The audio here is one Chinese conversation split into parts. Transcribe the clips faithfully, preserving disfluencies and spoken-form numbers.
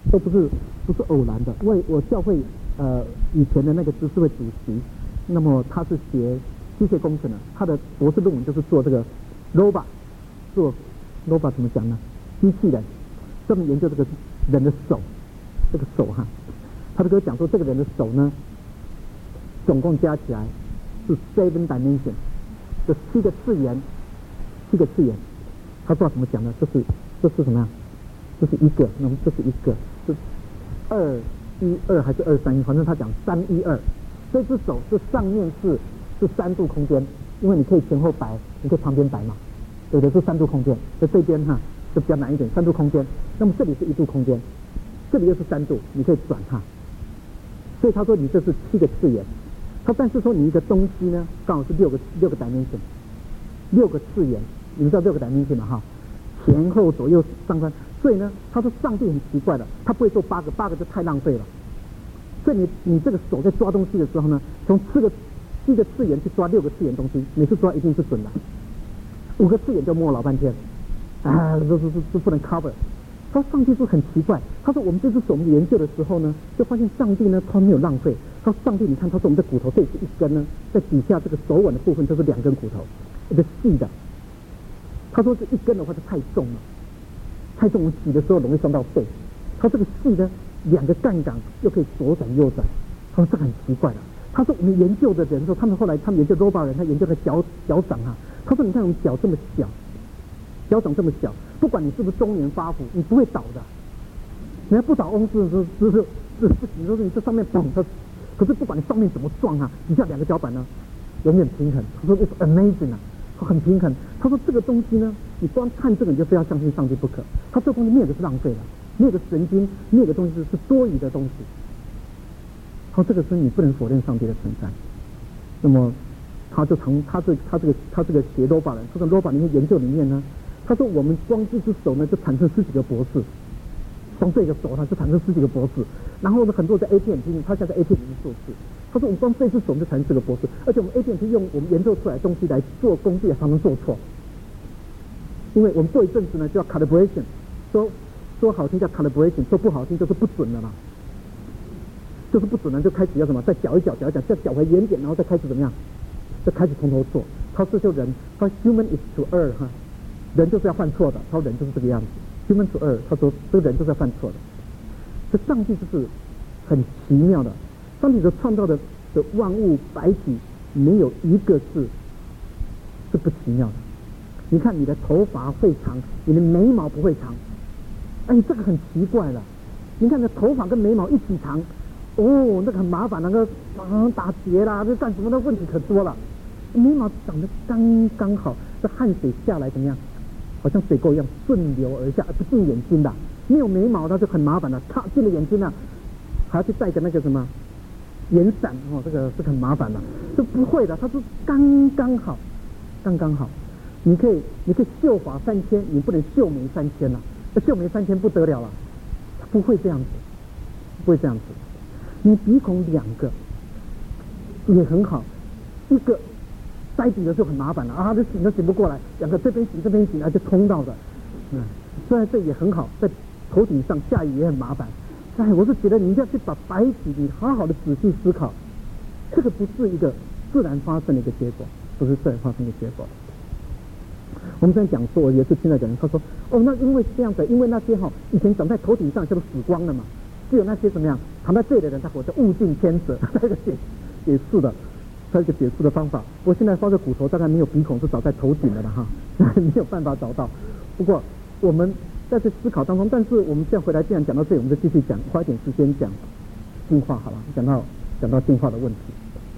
都不是不是偶然的。因为我教会呃以前的那个执事会主席，那么他是学机械工程的，他的博士论文就是做这个 robot， 做 robot 怎么讲呢？机器人，专门研究这个人的手，这个手哈，他就跟我讲说，这个人的手呢，总共加起来是 seven dimension， 这七个次元，七个次元。他不知道怎么讲呢？这是这是什么样？这是一个，那么这是一个，是二一二还是二三一？反正他讲三一二。这只手是上面是是三度空间，因为你可以前后摆，你可以旁边摆嘛，对不对？是三度空间，在这边哈就比较难一点，三度空间。那么这里是一度空间，这里又是三度，你可以转它。所以他说你这是七个次元。他但是说你一个东西呢，刚好是六个六个 dimension， 六个次元，你们知道六个 dimension 嘛哈？前后左右上翻。所以呢，他说上帝很奇怪的，他不会做八个，八个就太浪费了。所以你你这个手在抓东西的时候呢，从四个七个次元去抓六个次元东西，每次抓一定是准的。五个次元就摸老半天，啊，这这这不能 cover。他说上帝是很奇怪，他说我们这只手我们研究的时候呢，就发现上帝呢他没有浪费。他说上帝你看，他说我们的骨头这里是一根呢，在底下这个手腕的部分就是两根骨头，一个细的。他说这一根的话就太重了。太重，我们洗的时候容易伤到背。他这个细呢，两个杠杆又可以左转右转。他说这很奇怪了。他说我们研究的人说，他们后来他们研究 robot 人，他研究的脚脚掌啊。他说你看我们脚这么小，脚掌这么小，不管你是不是中年发福，你不会倒的。你要不倒翁是是是是是不行，说是你这上面嘣它，可是不管你上面怎么撞啊，底下两个脚板呢永远平衡。他说 it's amazing 啊。很平衡。他说这个东西呢，你光看这个你就非要相信上帝不可。他这个东西没有的是浪费了，没有的神经，没有的东西是多余的东西。他说这个是你不能否认上帝的存在。那么他就从他这他这个他这个学 robot 人，这个 robot 里面研究里面呢，他说我们光这只手呢就产生十几个博士，光这个手它就产生十几个博士。然后呢，很多在 A T M T， 他现在 A T M T 里面做事。他说我们光这只手就产生这个博士，而且我们 A T M T 用我们研究出来的东西来做工具，常常做错。因为我们做一阵子呢，就要 calibration， 说说好听叫 calibration， 说不好听就是不准了嘛，就是不准了，就开始要什么，再搅一搅，搅一搅，再搅回原点，然后再开始怎么样，再开始从头做。他说就人，他说 human is to err 哈，人就是要犯错的，他说人就是这个样子 ，human to err， 他说这个人就是要犯错的。这上帝就是很奇妙的。上帝所创造的的万物百体，没有一个是是不奇妙的。你看你的头发会长，你的眉毛不会长，哎，这个很奇怪了。你看你的头发跟眉毛一起长，哦，那个很麻烦，那个啊打结啦，这干什么的问题可多了。眉毛长得刚刚好，这汗水下来怎么样？好像水沟一样顺流而下，不进眼睛的。没有眉毛那就很麻烦了，插进了眼睛了，还要去戴个那个什么眼伞哦，这个是很麻烦的。这不会的，他说刚刚好，刚刚好。你可以，你可以秀发三千，你不能秀眉三千了。那秀眉三千不得了了，他不会这样子，不会这样子。你鼻孔两个也很好，一个塞紧的时候很麻烦了啊，这醒都醒不过来，两个这边醒这边醒啊，就通到的。嗯，虽然这也很好，在头顶上下雨也很麻烦。哎，我是觉得你一定要去把白体，你好好的仔细思考，这个不是一个自然发生的一个结果，不是自然发生的结果。我们这样讲说，我也是听到有人他说，哦，那因为这样子，因为那些哈、哦、以前长在头顶上叫做死光了嘛，只有那些怎么样躺在这里的人，他活得物尽天择，这个解解释的，他一个解释的方法。我现在发现骨头大概没有鼻孔是长在头顶的了哈，没有办法找到。不过我们在这思考当中，但是我们现在回来既然讲到这里，我们就继续讲，花一点时间讲进化好了，讲到讲到进化的问题。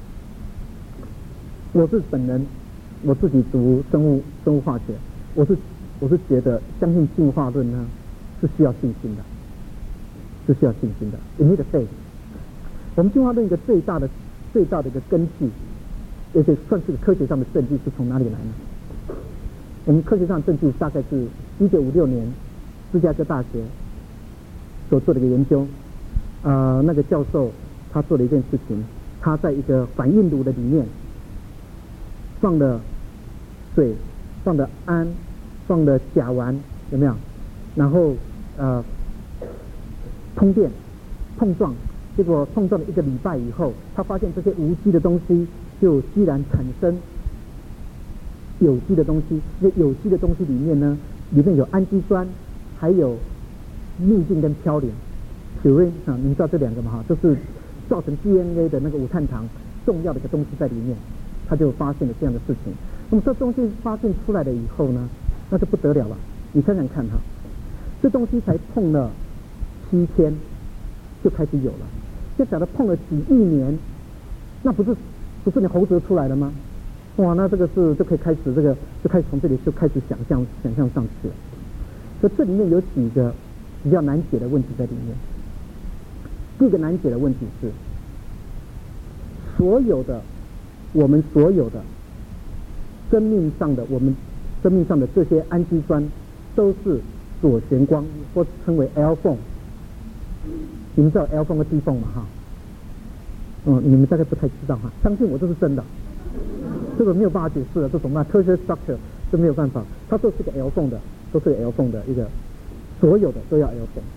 我是本人。我自己读生物生物化学，我是我是觉得相信进化论呢是需要信心的，是需要信心的。You need faith。我们进化论一个最大的最大的一个根据，而且算是个科学上的证据，是从哪里来呢？我们科学上的证据大概是一九五六年芝加哥大学所做的一个研究。呃，那个教授他做了一件事情，他在一个反应炉的里面放了水，放了氨，放了甲烷，有没有？然后呃通电碰撞，结果碰撞了一个礼拜以后，他发现这些无机的东西就居然产生有机的东西。那有机的东西里面呢，里面有氨基酸，还有嘧啶跟嘌呤 ，purine 啊，你们知道这两个嘛哈，都是造成 D N A 的那个五碳糖重要的一个东西在里面。他就发现了这样的事情。那么这东西发现出来了以后呢，那就不得了了。你想想看哈，这东西才碰了七天就开始有了，就假如碰了几亿年，那不是不是你猴子出来了吗？哇，那这个是就可以开始这个就开始从这里就开始想象想象上去了。所以这里面有几个比较难解的问题在里面。第一个难解的问题是，所有的我们所有的生命上的我们生命上的这些氨基酸都是左旋光，或称为 L 缝。你们知道 L 缝和 D 缝吗？哈，嗯，你们大概不太知道哈。相信我，这是真的，这个没有办法解释了，这种那科学 structure 这没有办法。它都是个 L 缝的，都是个 L 缝的一个，所有的都要 L 缝。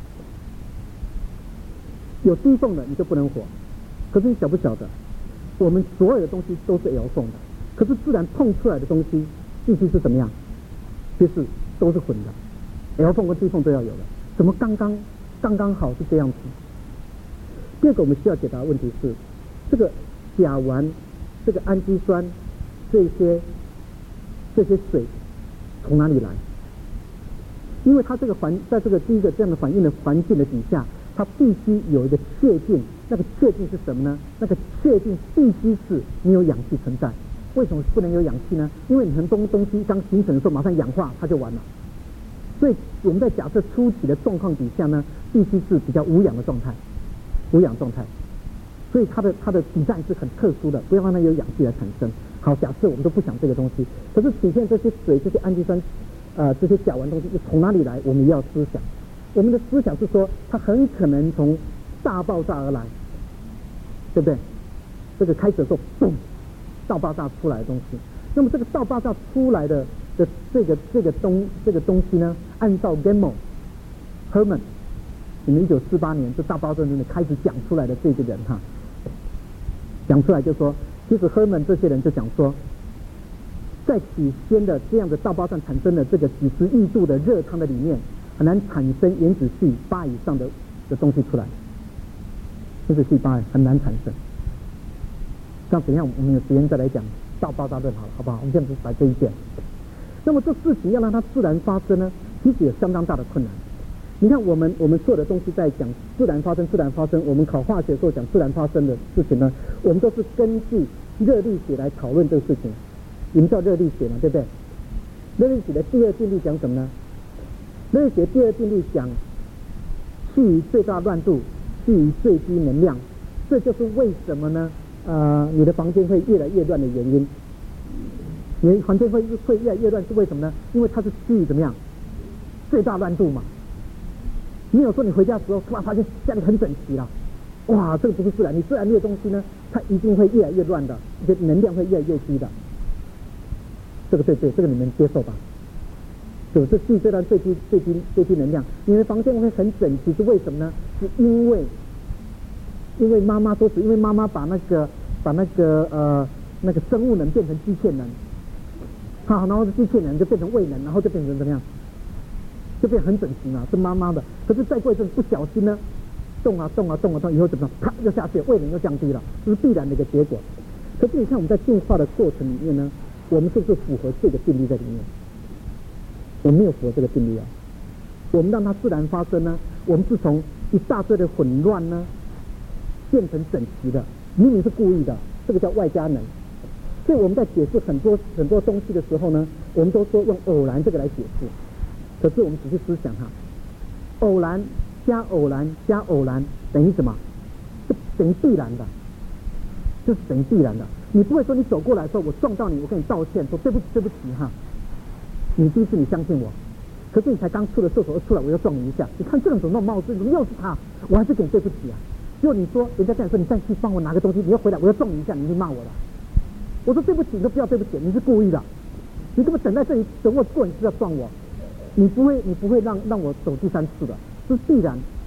有 D 缝的你就不能活。可是你晓不晓得，我们所有的东西都是 L 缝的，可是自然碰出来的东西必须是怎么样？就是都是混的 ，L 缝和 D 缝都要有的。怎么刚刚刚刚好是这样子？第二个我们需要解答的问题是，这个甲烷、这个氨基酸、这些这些水从哪里来？因为它这个环在这个第一个这样的反应的环境的底下，它必须有一个确定，那个确定是什么呢？那个确定必须是你有氧气存在。为什么不能有氧气呢？因为你很多东西刚形成的时候马上氧化，它就完了。所以我们在假设初期的状况底下呢，必须是比较无氧的状态，无氧状态。所以它的它的底站是很特殊的，不要让它有氧气来产生。好，假设我们都不想这个东西，可是体现这些水、这些氨基酸、呃这些甲烷东西从哪里来？我们要思想。我们的思想是说，它很可能从大爆炸而来，对不对？这个开始的时候，嘣，大爆炸出来的东西。那么这个大爆炸出来的的这个这个东这个东西呢，按照 Gamow Herman， 你们一九四八年这大爆炸里面开始讲出来的这个人哈，讲出来就说，其实 Herman 这些人就讲说，在起先的这样的大爆炸产生的这个几十亿度的热汤的里面，很难产生原子系八以上的的东西出来，原子系八很难产生。那怎样？我们有时间再来讲大爆炸论好了，好不好？我们现在只摆这一件。那么这事情要让它自然发生呢，其实有相当大的困难。你看，我们我们所有的东西在讲自然发生，自然发生。我们考化学的时候讲自然发生的事情呢，我们都是根据热力学来讨论这个事情。你们知道热力学嘛？对不对？热力学的第二定律讲什么呢？热力学第二定律讲趋于最大乱度，趋于最低能量。这就是为什么呢？呃，你的房间会越来越乱的原因。你的房间会会越来越乱是为什么呢？因为它是趋于怎么样？最大乱度嘛。没有说你回家的时候突然发现家里很整齐了，哇，这个不是自然。你自然界的东西呢，它一定会越来越乱的，而且能量会越来越低的。这个对对，这个你们接受吧？对，这是最大最低最低最低能量。你的房间会很整齐是为什么呢？是因为因为妈妈说是因为妈妈把那个把那个呃那个生物能变成机械能，好，然后机械能就变成位能，然后就变成怎么样？就变很整齐嘛，是妈妈的。可是再过一阵不小心呢，动啊动啊动啊动，以后怎么样？啪又下去，位能又降低了，这是必然的一个结果。可是你看我们在进化的过程里面呢，我们是不是符合这个定律在里面？我们没有符合这个定律啊。我们让它自然发生呢，我们是从一大堆的混乱呢变成整齐的，明明是故意的，这个叫外加能。所以我们在解释很多很多东西的时候呢，我们都说用偶然这个来解释。可是我们仔细思想哈，偶然加偶然加偶然等于什么？是等于必然的，就是等于必然的。你不会说你走过来的时候我撞到你，我跟你道歉说对不起对不起哈。你第一次你相信我，可是你才刚出了厕所出来我又撞你一下，你看这种怎么那么冒失？怎么又是他？我还是跟你对不起啊。结果你说人家跟你说你再去帮我拿个东西，你又回来我又撞你一下，你就骂我了。我说对不起，你都不要对不起，你是故意的，你根本等在这里等我做，你是要撞我。你不会，你不会让让我走第三次的，这是必然。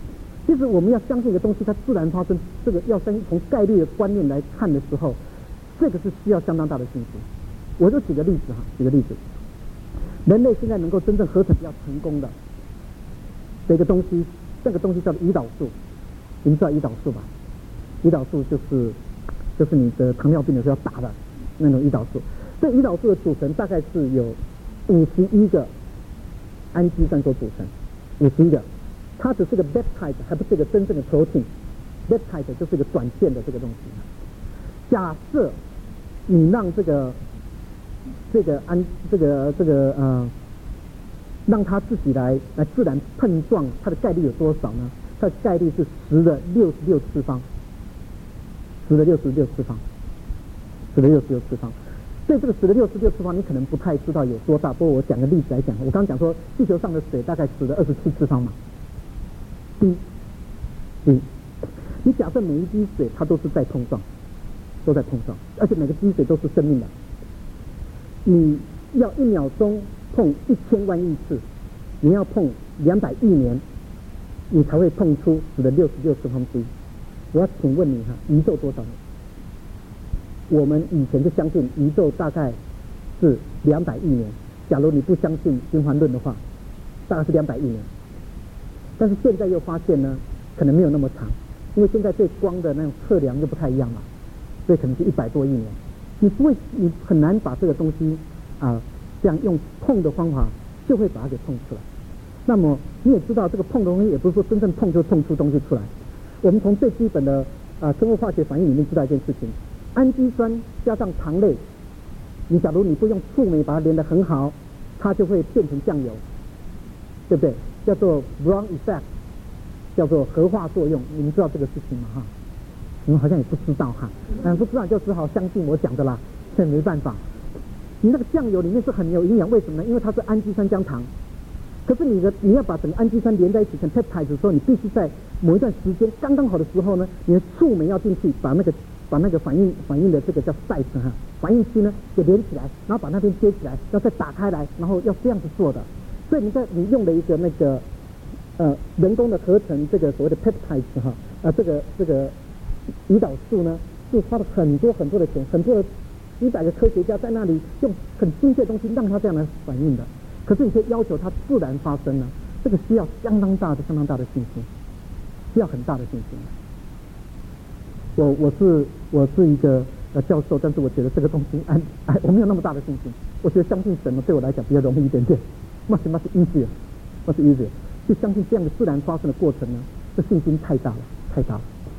其实我们要相信一个东西它自然发生，这个要从从概率的观念来看的时候，这个是需要相当大的信心。我就举个例子哈，举个例子，人类现在能够真正合成比较成功的这个东西，这个东西叫做胰岛素，你们知道胰岛素吧？胰岛素就是就是你的糖尿病的时候要打的那种胰岛素。这胰岛素的组成大概是有五十一个氨基酸所组成，五十一个，它只是个 peptide， 还不是一个真正的 protein。peptide 就是一个短线的这个东西。假设你让这个这个氨这个这个呃，让它自己来来自然碰撞，它的概率有多少呢？它的概率是十的六十六次方，十的六十六次方，十的六十六次方。所以这个十的六十六次方，你可能不太知道有多大。不过我讲个例子来讲，我刚刚讲说地球上的水大概十的二十七次方嘛。滴滴，你假设每一滴水它都是在碰撞，都在碰撞，而且每个滴水都是生命的。你要一秒钟碰一千万亿次，你要碰两百亿年，你才会碰出十的六十六次方滴。我要请问你哈，宇宙多少年？我们以前就相信宇宙大概是两百亿年，假如你不相信循环论的话，大概是两百亿年。但是现在又发现呢，可能没有那么长，因为现在对光的那种测量又不太一样嘛，所以可能是一百多亿年。你不会，你很难把这个东西啊、呃，这样用碰的方法就会把它给碰出来。那么你也知道，这个碰的东西也不是说真正碰就碰出东西出来。我们从最基本的啊、呃、生物化学反应里面知道一件事情。氨基酸加上糖类，你假如你不用触媒把它连得很好，它就会变成酱油，对不对？叫做 Brown effect， 叫做合化作用。你们知道这个事情吗？哈，你们好像也不知道哈，嗯，不知道就只好相信我讲的啦，这没办法。你那个酱油里面是很有营养，为什么呢？因为它是氨基酸加糖。可是你的你要把整个氨基酸连在一起成 peptide 的时候，你必须在某一段时间刚刚好的时候呢，你的触媒要进去，把那个把那个反应反应的这个叫 site 哈，反应区呢给连起来，然后把那边接起来，然后再打开来，然后要这样子做的。所以你在你用了一个那个呃人工的合成这个所谓的 peptides 哈，呃这个这个胰岛素呢，是花了很多很多的钱，很多的几百个科学家在那里用很精确的东西让它这样来反应的。可是你却要求它自然发生呢，这个需要相当大的相当大的信心，需要很大的信心。我我是我是一个呃教授，但是我觉得这个东西哎哎我没有那么大的信心。我觉得相信神呢对我来讲比较容易一点点，much much easier much easier。就相信这样的自然发生的过程呢，这信心太大了太大了。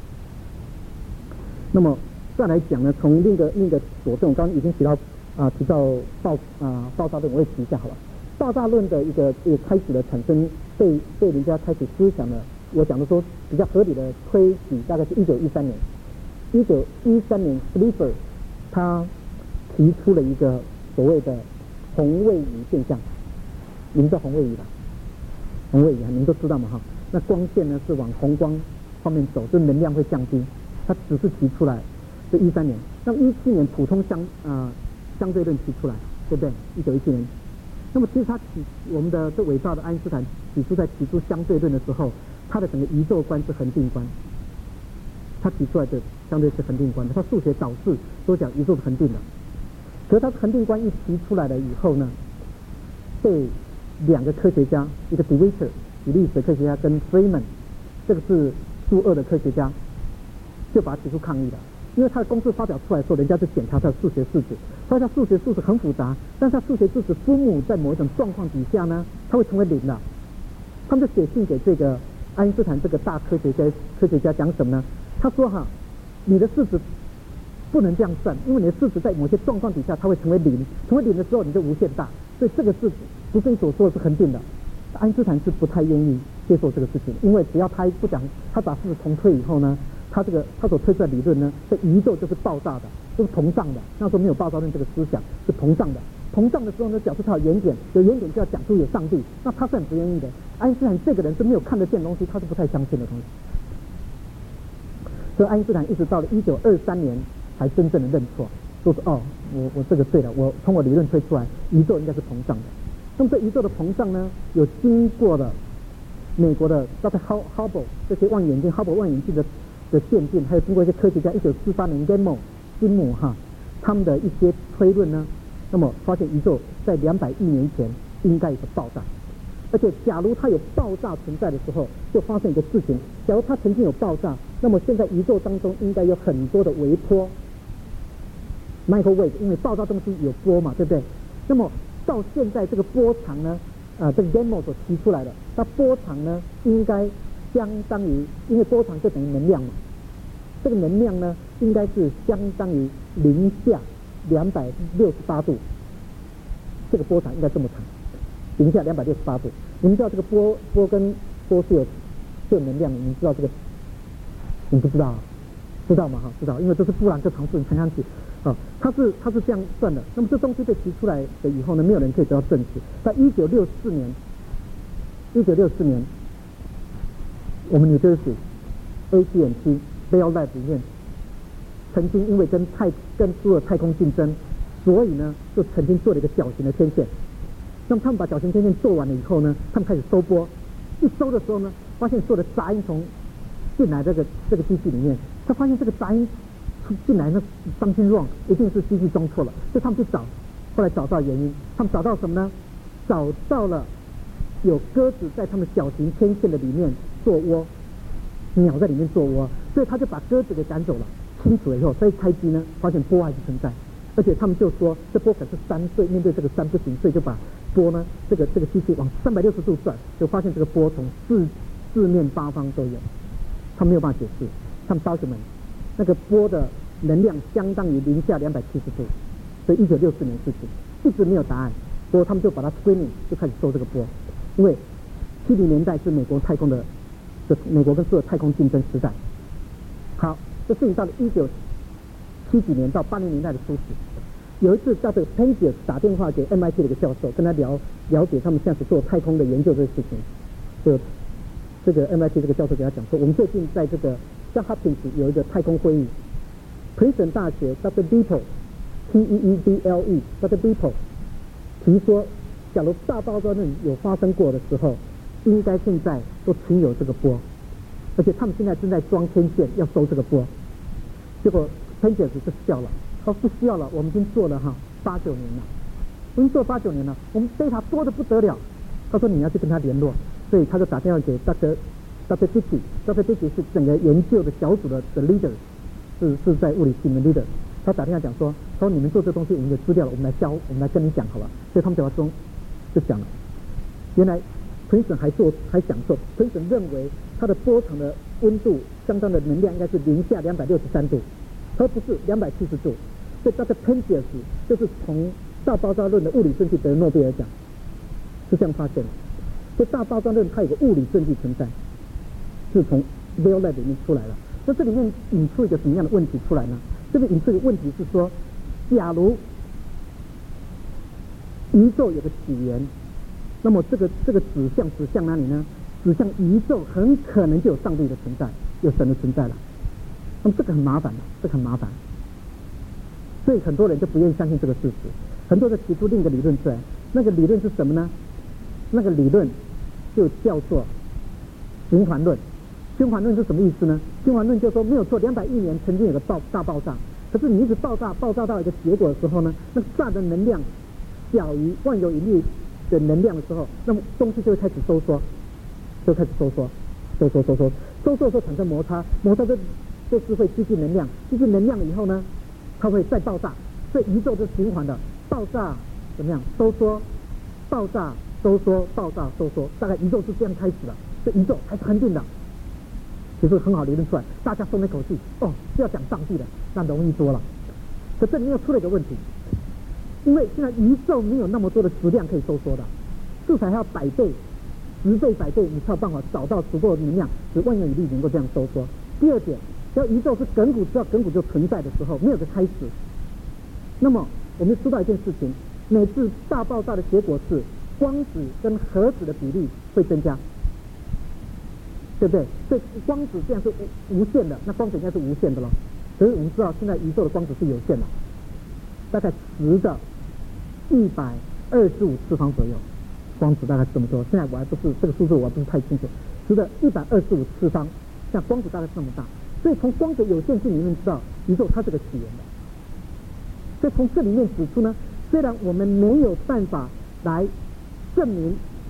那么再来讲呢，从另一个另一个佐证，我刚刚已经提到啊、呃、提到爆啊爆炸论，我也提一下好了。爆炸论的一个一个开始的产生，被被人家开始思想的，我讲的说比较合理的推举，大概是一九一三年。一九一三年 ，Slipher 他提出了一个所谓的红位移现象。你们知道红位移吧？红位移啊，你们都知道嘛哈？那光线呢是往红光方面走，就能量会降低。他只是提出来，是一三年。那么一七年普通相啊、呃、相对论提出来，对不对？一九一七年。那么其实他提我们的这伟大的爱因斯坦起初在提出相对论的时候，他的整个宇宙观是恒定观。他提出来的相对是恒定观的，他数学导致都讲宇宙是恒定的。可是他恒定观一提出来了以后呢，被两个科学家，一个 De Sitter 比利时的科学家跟 Feynman 这个是苏俄的科学家，就把他提出抗议了。因为他的公式发表出来的时候，人家就检查他的数学式子，发现他数学式子很复杂，但是他数学式子分母在某一种状况底下呢，它会成为零的。他们就写信给这个爱因斯坦这个大科学家，科学家讲什么呢？他说哈，你的式子不能这样算，因为你的式子在某些状况底下它会成为零，成为零的时候你就无限大，所以这个是不是你所说的是恒定的。爱因斯坦是不太愿意接受这个事情，因为只要他不讲，他把式子重推以后呢，他这个他所推出的理论呢，这宇宙就是爆炸的，就是膨胀的。那时候没有爆炸论这个思想，是膨胀的。膨胀的时候呢，表示它有原点，有原点就要讲出有上帝，那他是很不愿意的。爱因斯坦这个人是没有看得见的东西，他是不太相信的东西。所以爱因斯坦一直到了一九二三年才真正的认错，说是哦，我我这个对了，我从我理论推出来，宇宙应该是膨胀的。那么这宇宙的膨胀呢，有经过了美国的 Doctor Hubble 这些望远镜 Hubble 望远镜的的渐进，还有经过一些科学家一九四八年 Gamow 金姆哈他们的一些推论呢，那么发现宇宙在两百亿年前应该有个爆炸，而且假如它有爆炸存在的时候，就发生一个事情，假如它曾经有爆炸，那么现在宇宙当中应该有很多的微波 microwave， 因为爆炸东西有波嘛，对不对？那么到现在这个波长呢，呃，这个 Gamow 所提出来的，它波长呢应该相当于，因为波长就等于能量嘛，这个能量呢应该是相当于零下两百六十八度，这个波长应该这么长，零下两百六十八度。你们知道这个波波跟波是有是有能量的，你们知道这个？你不知道、啊？知道吗？哈，知道，因为这是布朗克常数，你乘上去。啊，它是它是这样算的。那么这东西被提出来的以后呢，没有人可以得到证实。在一九六四年，一九六四年，我们纽约市 A T and T Bell Lab 里面，曾经因为跟太跟所有太空竞争，所以呢就曾经做了一个小型的天线。那么他们把小型天线做完了以后呢，他们开始收波。一收的时候呢，发现所有的杂音从进来这个这个机器里面，他发现这个杂音进来呢 something wrong， 一定是机器装错了，所以他们去找，后来找到原因，他们找到什么呢？找到了有鸽子在他们小型天线的里面做窝，鸟在里面做窝，所以他就把鸽子给赶走了。清楚了以后，再一开机呢，发现波还是存在，而且他们就说这波可是三，所以面对这个三不行，所以就把波呢这个这个机器往三百六十度转，就发现这个波从四四面八方都有，他没有办法解释，他们刀子们。那个波的能量相当于零下两百七十度，所以一九六四年事情一直没有答案。不过他们就把它 screening 就开始收这个波，因为七零年代是美国太空的，就美国跟所有太空竞争时代。好，这事情到了一九七几年到八零年代的初期，有一次叫这个 Penzias 打电话给 M I T 的一个教授，跟他聊了解他们现在所做太空的研究这个事情。就这个 M I T 这个教授给他讲说，我们最近在这个像 Hopkins 有一个太空会议 ，Princeton 大学 Doctor Beeple T E E B L E Doctor Beeple 提说，假如大爆炸论有发生过的时候，应该现在都存有这个波，而且他们现在正在装天线要收这个波。结果 Penzias 就笑了，他说不需要了，我们已经做了哈八九年了，我已经做八九年了，我们 data 多得不得了。他说你要去跟他联络，所以他就打电话给 Doctor Doctor Dickey Doctor Dickey 是整个研究的小组的的 leader， 是是在物理系的 leader。他打电话讲说，他说你们做这东西我们有资料了，我们来教，我们来跟你讲好了。所以他们讲中就讲了，原来 Princeton 还做还讲说 ，Princeton 认为它的波长的温度相当的能量应该是零下两百六十三度，而不是两百七十度。所以 Doctor Penzias 就是从大爆炸论的物理证据得诺贝尔奖，是这样发现的。所以大爆炸论它有个物理证据存在。是从 Bell Lab 里面出来了，那这里面引出一个什么样的问题出来呢？这个引出一个问题是说，假如宇宙有个起源，那么这个这个指向指向哪里呢？指向宇宙很可能就有上帝的存在，有神的存在了。那么这个很麻烦的，这个很麻烦，所以很多人就不愿意相信这个事实，很多人提出另一个理论出来，那个理论是什么呢？那个理论就叫做循环论。循环论是什么意思呢？循环论就是说没有错，两百亿年曾经有个爆大爆炸，可是你一直爆炸爆炸到一个结果的时候呢，那炸的能量小于万有引力的能量的时候，那么东西就会开始收缩，就开始收缩，收缩收缩收缩的时候产生摩擦，摩擦就就是会积聚能量，积聚能量以后呢，它会再爆炸，所以宇宙是循环的，爆炸怎么样？收缩，爆炸收缩，爆炸收缩，大概宇宙是这样开始的，所以宇宙还是恒定的。其实很好理论出来，大家松了一口气。哦，是要讲上帝的，那容易多了。可这里面又出了一个问题，因为现在宇宙没有那么多的质量可以收缩的，至少还要百倍、十倍、百倍，你才有办法找到足够的能量，使万有引力能够这样收缩。第二点，只要宇宙是亘古，只要亘古就存在的时候，没有个开始，那么我们知道一件事情，每次大爆炸的结果是光子跟核子的比例会增加。对不对？所以光子这样是无无限的，那光子应该是无限的了。可是我们知道，现在宇宙的光子是有限的，大概十的一百二十五次方左右，光子大概是这么多。现在我还不是这个数字，我还不是太清楚。 十的一百二十五次方，像光子大概是那么大。所以从光的有限性里面知道，宇宙它是个起源的。所以从这里面指出呢，虽然我们没有办法来证明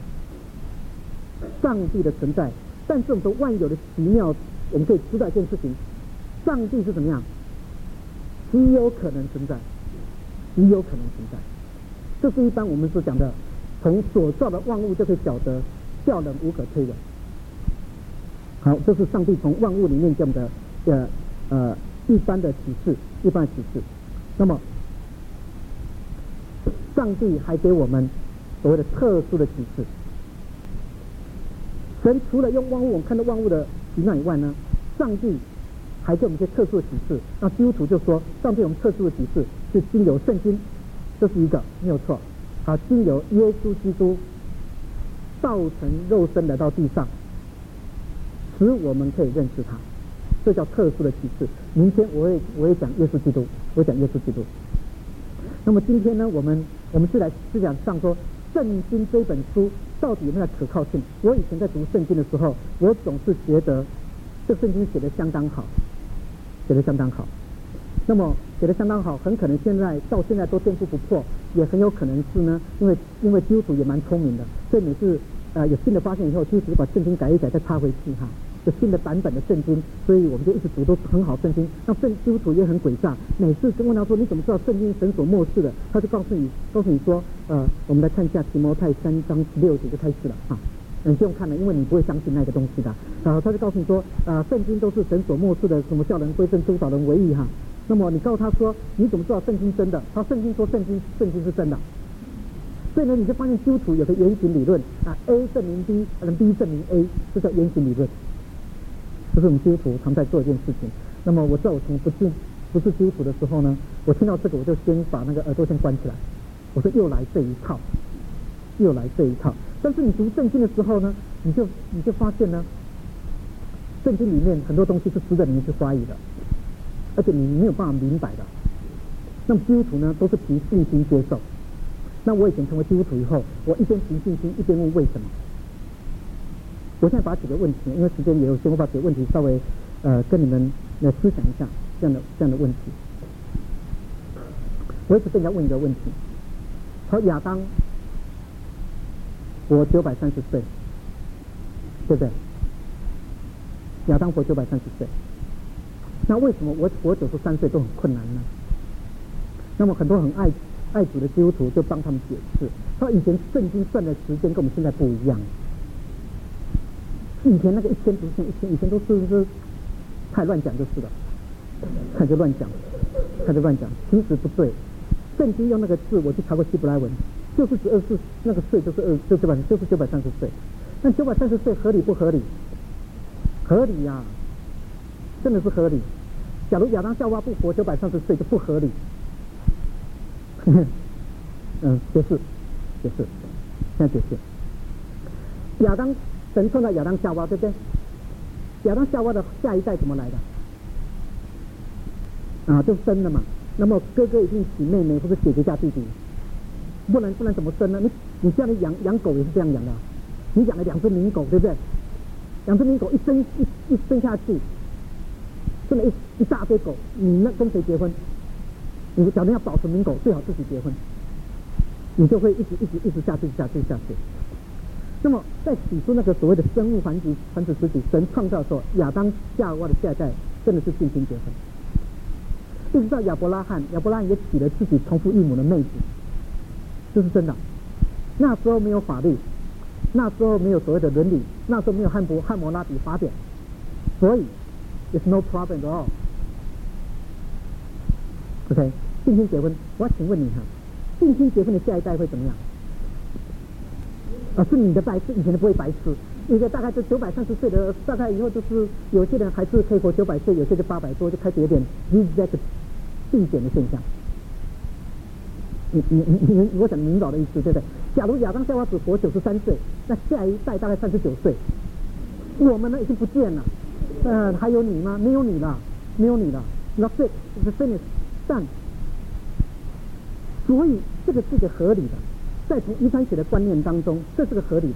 上帝的存在，但是我们从万有的奇妙，我们可以知道一件事情：上帝是怎么样，极有可能存在，极有可能存在。这是一般我们所讲的，从所造的万物就可以晓得，叫人无可推诿。好，这是上帝从万物里面给我们的呃呃一般的启示，一般的启示。那么，上帝还给我们所谓的特殊的启示。神除了用万物我们看到万物的奇妙以外呢，上帝还给我们一些特殊的启示。那基督徒就说，上帝我们特殊的启示是经由圣经，这是一个没有错。好，经由耶稣基督道成肉身来到地上，使我们可以认识他，这叫特殊的启示。明天我会我会讲耶稣基督，我会讲耶稣基督。那么今天呢，我们我们是来思想上说，圣经这本书到底有没有可靠性？我以前在读圣经的时候，我总是觉得这圣经写得相当好，写得相当好。那么写得相当好，很可能现在到现在都颠覆不破，也很有可能是呢，因为因为基督徒也蛮聪明的，所以每次呃有新的发现以后，基督徒把圣经改一改，再插回去哈，有新的版本的圣经，所以我们就一直读都很好圣经。那圣基督徒也很诡诈，每次跟问他说你怎么知道圣经神所默示的，他就告诉你告诉你说，呃，我们来看一下提摩太三章十六节就开始了哈。你不用看了，因为你不会相信那个东西的。然后他就告诉你说，呃，圣经都是神所默示的，什么叫人归正，多少人为义哈。那么你告诉他说，你怎么知道圣经真的？他圣经说圣经圣经是真的。所以呢，你就发现基督徒有个原型理论啊 ，A 证明 B， 可能 B 证明 A， 这叫原型理论。这是我们基督徒常在做一件事情。那么我在我从不是不是基督徒的时候呢，我听到这个我就先把那个耳朵先关起来，我说又来这一套，又来这一套。但是你读圣经的时候呢，你就你就发现呢，圣经里面很多东西是值得你去怀疑的，而且你没有办法明白的。那么基督徒呢，都是凭信心接受。那我以前成为基督徒以后，我一边凭信心，一边问为什么。我现在把几个问题，因为时间也有限，我把几个问题稍微呃跟你们来思想一下这样的这样的问题。我一直跟人家问一个问题：说亚当活九百三十岁，对不对？亚当活九百三十岁，那为什么我活九十三岁都很困难呢？那么很多很爱爱主的基督徒就帮他们解释，他以前圣经算的时间跟我们现在不一样，以前那个一天不是一天，以前都是是太乱讲就是了，他就乱讲，他就乱讲，其实不对。圣经用那个字，我去查过希伯来文，就是指二十那个岁就是二就九百就是九百三十岁。那九百三十岁合理不合理？合理呀、啊，真的是合理。假如亚当夏娃不活九百三十岁就不合理。嗯，解释，解释，现在解释。亚当神创造亚当夏娃，对不对？亚当夏娃的下一代怎么来的？啊，就生了嘛。那么哥哥一定娶妹妹，或者姐姐嫁弟弟，不然不然怎么生呢？你你家里养养狗也是这样养的，你养了两只名狗，对不对？两只名狗一生一一生下去，生了一一大堆狗，你那跟谁结婚？你假如要保持名狗，最好自己结婚，你就会一直一直一直下去下去下去。那么在起初那个所谓的生物繁殖繁殖时期，神创造的时候，亚当夏娃的下一代真的是近亲结婚。一直到亚伯拉罕，亚伯拉罕也娶了自己同父异母的妹子，这是真的。那时候没有法律，那时候没有所谓的伦理，那时候没有汉谟汉谟拉比法典，所以 it's no problem at all。OK， 近亲结婚，我要请问你哈，近亲结婚的下一代会怎么样？啊，是你的白痴，以前都不会白痴。一个大概就九百三十岁的，大概以后就是有些人还是可以活九百岁，有些就八百多，就开始有点 zigzag 递减的现象。你你你你，我讲明早的意思，对不对？假如亚当夏娃只活九十三岁，那下一代大概三十九岁，我们呢已经不见了。呃，还有你吗？没有你了，没有你了。That's it, the finish, done。所以这个是个合理的，在从遗传学的观念当中，这是个合理的。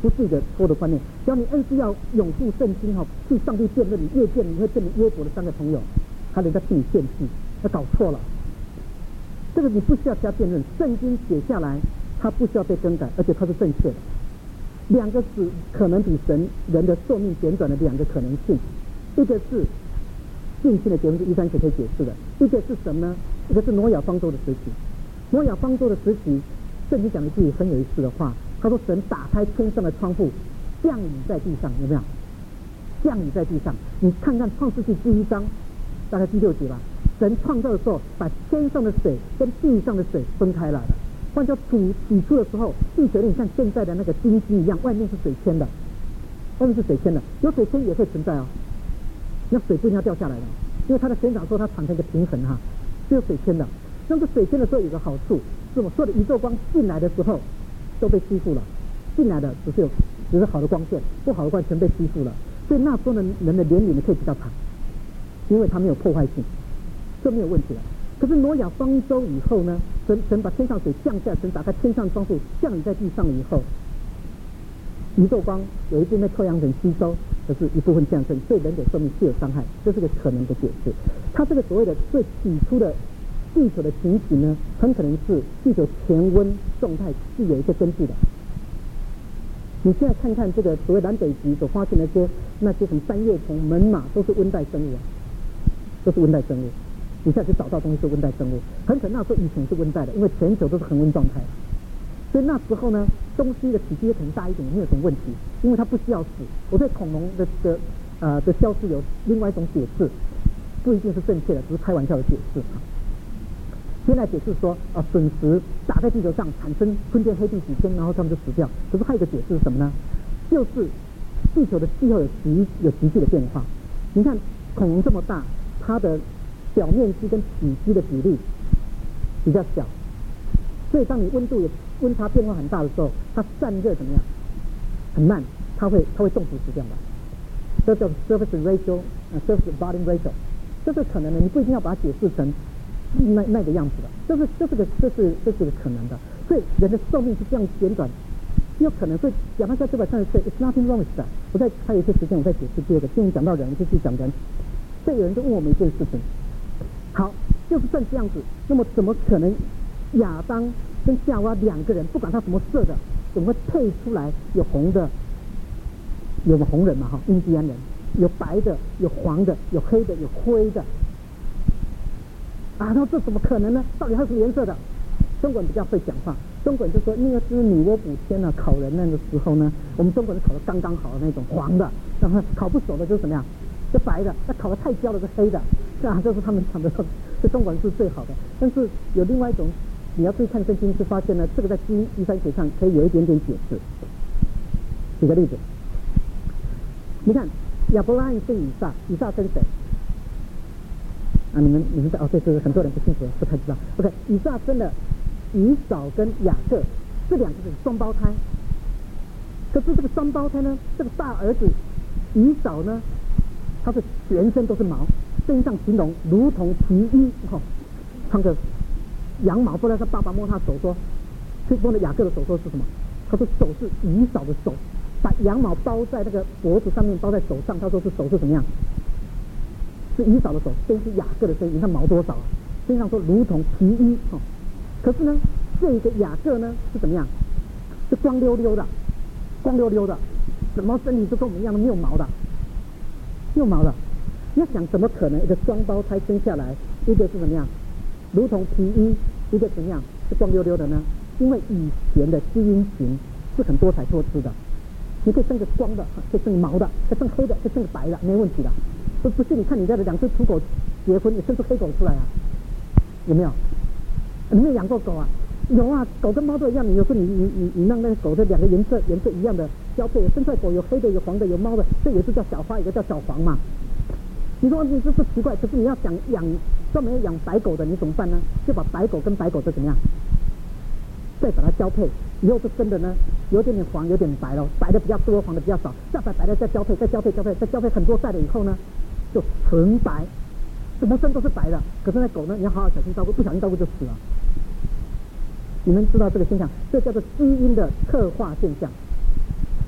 不是一个错的观念。只要你硬是要拥护圣经哈，去上帝辩论，你越辩你会证明约伯的三个朋友，他人在替你献祭，他搞错了。这个你不需要加辩论，圣经写下来，它不需要被更改，而且它是正确的。两个是可能比神人的寿命减短的两个可能性，一个是近期的节目是一三节可以解释的，一个是什么呢？一个是挪亚方舟的时期。挪亚方舟的时期，圣经讲了一句很有意思的话，他说神打开天上的窗户，降雨在地上，有没有？降雨在地上，你看看创世纪第一章，大概第六节吧。神创造的时候，把天上的水跟地上的水分开了的。换叫土起初的时候，地球有点像现在的那个金鸡一样，外面是水签的，外面是水签的，有水签也可以存在哦。那水不一定要掉下来的，因为它的生长时候它产生一个平衡哈，是有水签的。那么水签的时候有个好处，是我所有的宇宙光进来的时候都被吸附了，进来的只是有只是好的光线，不好的光全被吸附了，所以那时候呢人的年龄可以比较长，因为它没有破坏性，这没有问题了。可是挪亚方舟以后呢，神神把天上水降下，神打开天上窗户，降雨在地上以后，宇宙光有一部分被臭氧层吸收，可是一部分降生，对人的寿命是有伤害，这是个可能的解释。它这个所谓的最起初的地球的情形呢，很可能是地球前温动态是有一些根据的。你现在看看这个所谓南北极所发现的那些那些什么三叶虫、门马，都是温带生物啊，都是温带生物。你现在去找到东西是温带生物，很可能那时候以前是温带的，因为全球都是恒温状态，所以那时候呢，东西的体积也可能大一点，没有什么问题，因为它不需要死。我对恐龙的的呃的消失有另外一种解释，不一定是正确的，只是开玩笑的解释。现在解释说啊，陨石打在地球上产生吞天黑地几天，然后它们就死掉。可是还有一个解释是什么呢？就是地球的气候有急有急剧的变化。你看恐龙这么大，它的表面积跟体积的比例比较小，所以当你温度有温差变化很大的时候，它散热怎么样？很慢，它会它会冻死死掉的。这叫 surface ratio， 呃 surface volume ratio， 这是可能的，你不一定要把它解释成那那个样子的，这是这是个这是这是个可能的。所以人的寿命是这样减短，有可能。所以讲到这百三十岁 ，it's nothing wrong with that。我再还有一些时间，我再解释第二个。现在讲到人，继续讲人。所以有人就问我们一件事情。好，就是算这样子，那么怎么可能亚当跟夏娃两个人，不管他什么色的，怎么会配出来有红的，有个红人嘛哈，印第安人，有白的，有黄的，有黑的，有灰的，啊，那这怎么可能呢？到底它是什么颜色的？中国人比较会讲话，中国人就说那个是女娲补天啊，烤人那个时候呢，我们中国人烤的刚刚好的那种黄的，然后烤不熟的就是怎么样？是白的，那烤得太焦了是黑的，是啊，这是他们讲的，这中国人是最好的。但是有另外一种，你要注意看圣经，是发现呢，这个在基因第三节上可以有一点点解释。举个例子，你看亚伯拉罕生以撒，以撒生谁？啊，你们你们在哦，对，这个很多人不清楚，不太知道。OK， 以撒生了以扫跟雅各，这两个是双胞胎。可是这个双胞胎呢，这个大儿子以扫呢，他是全身都是毛，身上形容如同皮衣，哈、哦，穿个羊毛。后来他爸爸摸他手说，去摸了雅各的手说是什么？他说手是以扫的手，把羊毛包在那个脖子上面，包在手上。他说是手是怎么样？是以扫的手，身是雅各的身，你看毛多少啊？身上说如同皮衣，哈、哦。可是呢，这个雅各呢是怎么样？是光溜溜的，光溜溜的，什么身体就跟我们一样的没有毛的。没有毛的，你要想怎么可能一个双胞胎生下来，一个是怎么样，如同皮衣，一个怎么样是光溜溜的呢？因为以前的基因型是很多彩多姿的，你可以生个光的，可以生个毛的，可以生黑的，可以生个白的，没问题的。不不是你看你家的两只土狗结婚，也生出黑狗出来啊？有没有？你没有养过狗啊？有啊，狗跟猫都一样。你有时候你你你你让那个狗的两个颜色颜色一样的交配，生出来狗有黑的有黄的有猫的，这也是叫小花，一个叫小黄嘛。你说你这是奇怪，可是你要想养专门养白狗的，你怎么办呢？就把白狗跟白狗这怎么样，再把它交配，以后就真的呢有点点黄有点白了，白的比较多，黄的比较少，再把白的再交配，再交配交配再交配很多代了以后呢，就纯白，怎么生都是白的。可是那狗呢，你要好好小心照顾，不小心照顾就死了。你们知道这个现象，这叫做基因的特化现象。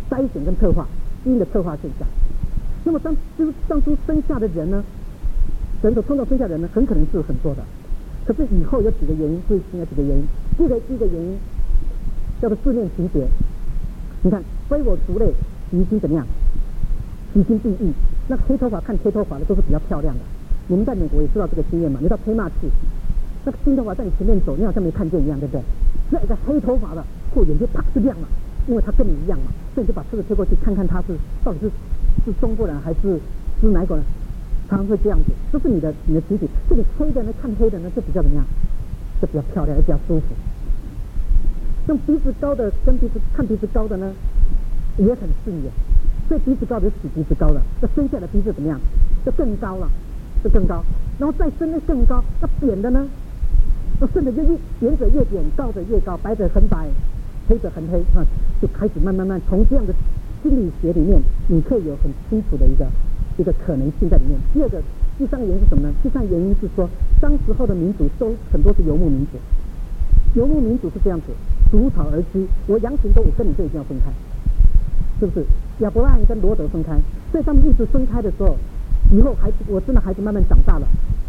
筛选跟特化基因的特化现象。那么当就是当初生下的人呢，神所创造生下的人呢，很可能是很多的。可是以后有几个原因，最新的几个原因。第一个第一个原因叫做自恋情节。你看，非我族类，习心怎么样？习心必异。那黑头发看黑头发的都是比较漂亮的。你们在美国也知道这个经验嘛？你到黑马去，那个金头发在你前面走，你好像没看见一样，对不对？那一个黑头发的，或眼睛啪就亮了，因为他跟你一样嘛，所以你就把车子推过去，看看他是到底是是中国人还是是哪一个人，常常会这样子，这是你的你的情绪。这里黑的呢，看黑的呢，就比较怎么样？就比较漂亮，也比较舒服。用鼻子高的跟鼻子看鼻子高的呢，也很顺眼。所以鼻子高的比鼻子高的，那生下的鼻子怎么样？就更高了，就更高。然后再生的更高，那扁的呢？那顺着就越扁者越扁，高者越高，白者很白，黑者很黑啊，就开始慢慢慢从这样的心理学里面，你可以有很清楚的一个一个可能性在里面。第二个，第三个原因是什么呢？第三个原因是说，当时候的民族都很多是游牧民族，游牧民族是这样子，逐草而居。我羊群都我跟你就一定要分开，是不是？亚伯拉罕跟罗德分开，所以他们一直分开的时候，以后孩子我真的孩子慢慢长大了，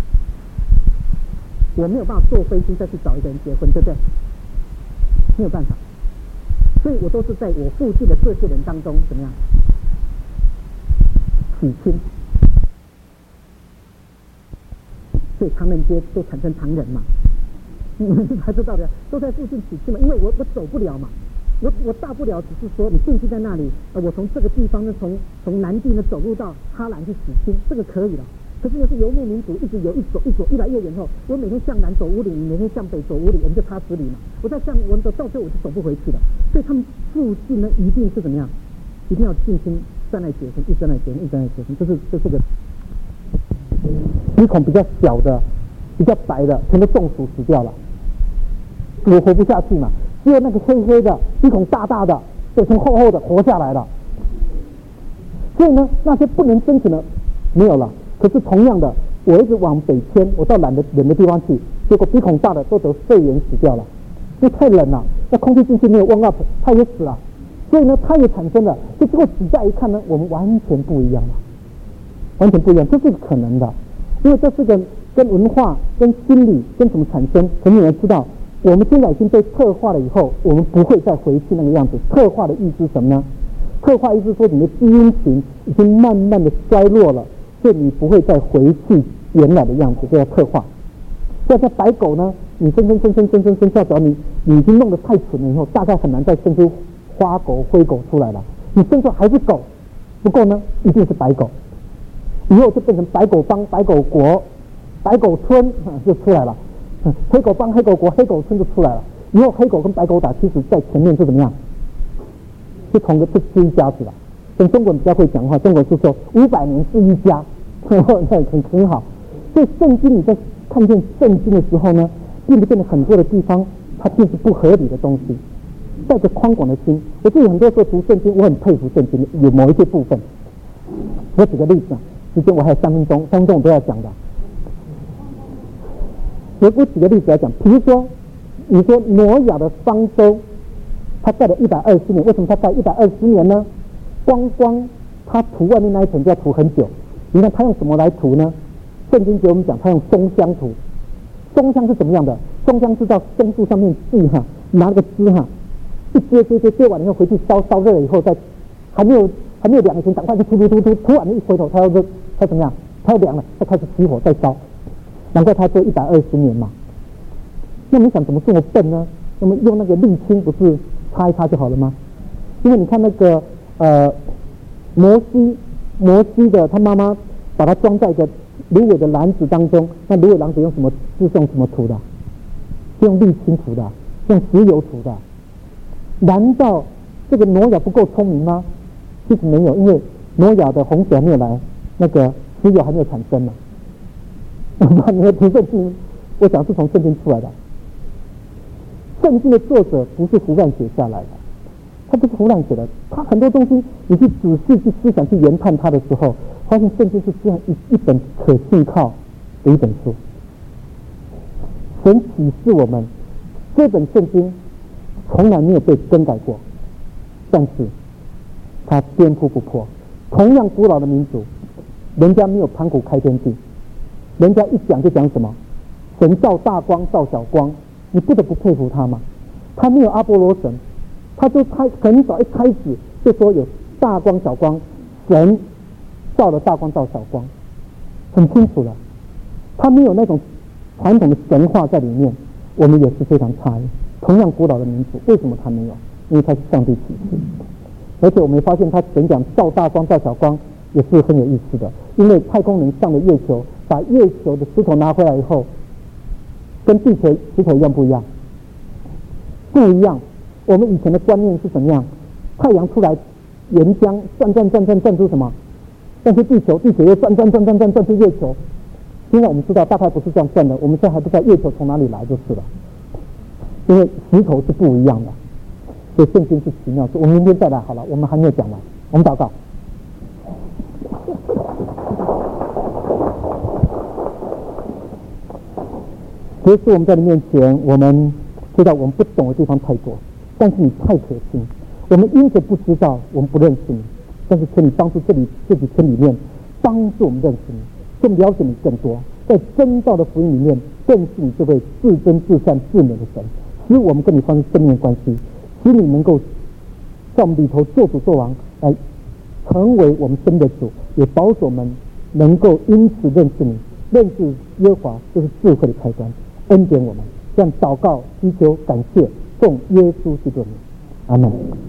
我没有办法坐飞机再去找一个人结婚，对不对？没有办法，所以我都是在我附近的这些人当中怎么样娶亲，所以唐人街都产生唐人嘛，你们才知道的，都在附近娶亲嘛，因为我我走不了嘛。我我大不了只是说你定居在那里，呃，我从这个地方呢，从从南地呢走路到哈兰去娶亲，这个可以了。可是那是游牧民族，一直游，一走一走，越来越远后，我每天向南走五里，每天向北走五里，我们就差十里嘛。我再向我走，到最后我就走不回去了。所以他们附近呢，一定是怎么样？一定要进行站在结婚，一站在结婚，一站在结婚，这是这是个鼻孔比较小的、比较白的，全都中暑死掉了，我活不下去嘛。只有那个黑黑的、鼻孔大大的、嘴唇厚厚的活下来了。所以呢，那些不能申请的没有了。可是同样的，我一直往北迁，我到冷的冷的地方去，结果鼻孔大的都得肺炎死掉了，因为太冷了，那空气进去没有 warm up， 它也死了。所以呢，它也产生了。就结果比在一看呢，我们完全不一样了，完全不一样，这是可能的，因为这是个跟文化、跟心理、跟什么产生。可能有人知道。我们现在已经被特化了以后，我们不会再回去那个样子。特化的意思是什么呢？特化意思说你的基因群已经慢慢的衰落了，所以你不会再回去原来的样子，这叫特化。所以在白狗呢，你生生生生生生生下，只要你你已经弄得太蠢了以后，大概很难再生出花狗、灰狗出来了。你生出来还是狗，不过呢，一定是白狗。以后就变成白狗帮、白狗国、白狗村、啊、就出来了。黑狗帮、黑狗国、黑狗村就出来了。以后黑狗跟白狗打，其实在前面是怎么样？是同个是是一家子了。跟中国人比较会讲话，中国是说五百年是一家，那很很好。所以圣经你在看见圣经的时候呢，并不见得很多的地方它并是不合理的东西。带着宽广的心，我自己很多时候读圣经，我很佩服圣经有某一些部分。我举个例子啊，时间我还有三分钟，三分钟我都要讲的。我我举个例子来讲，比如说，你说挪亚的方舟，他盖了一百二十年，为什么他盖一百二十年呢？光光他涂外面那一层就要涂很久。你看他用什么来涂呢？圣经给我们讲，他用松香涂。松香是怎么样的？松香是到松树上面锯哈，拿那个枝哈，一接接接接完了以后回去烧，烧热了以后再还没有还没有凉以前，赶快就涂涂涂涂，涂完了一回头，他要热，他怎么样？他要凉了，再开始起火再烧。难怪他做一百二十年嘛。那你想怎么这么笨呢？那么用那个沥青不是擦一擦就好了吗？因为你看那个呃摩西摩西的他妈妈把它装在一个芦苇的篮子当中，那芦苇篮子用什么是用什么涂的？是用沥青涂的，用石油涂的。难道这个挪亚不够聪明吗？其实没有，因为挪亚的洪水还没有来，那个石油还没有产生呢。你的读圣经，我想是从圣经出来的。圣经的作者不是胡乱写下来的，他不是胡乱写的，他很多东西你去仔细去思想去研判它的时候，发现圣经是这样一一本可信靠的一本书。神启示我们，这本圣经从来没有被更改过，但是他颠扑不破。同样古老的民族，人家没有盘古开天地，人家一讲就讲什么？神造大光造小光，你不得不佩服他吗？他没有阿波罗神，他就开很早一开始就说有大光小光，神造了大光造小光，很清楚了。他没有那种传统的神话在里面，我们也是非常诧异。同样古老的民族，为什么他没有？因为他是上帝启示。而且我们发现他神讲造大光造小光也是很有意思的，因为太空人上了月球，把月球的石头拿回来以后，跟地球石头一样不一样？不一样。我们以前的观念是怎么样？太阳出来，岩浆转转转转转出什么？转出地球，地球又转转转转转转出月球。现在我们知道大概不是这样转的，我们现在还不知道月球从哪里来就是了。因为石头是不一样的，所以圣经是奇妙。我们明天再来好了，我们还没有讲完，我们祷告。其实我们在你面前，我们知道我们不懂的地方太多，但是你太可信。我们因着不知道，我们不认识你，但是请你帮助这里这几天里面，帮助我们认识你，更了解你更多，在真道的福音里面认识你这位至真至善至美的神，使我们跟你发生生命的关系，使你能够在我们里头做主做王，来成为我们生命的主，也保守我们能够因此认识你，认识耶和华就是智慧的开端，恩典我们，这样祷告祈求感谢，奉耶稣基督的名，阿门。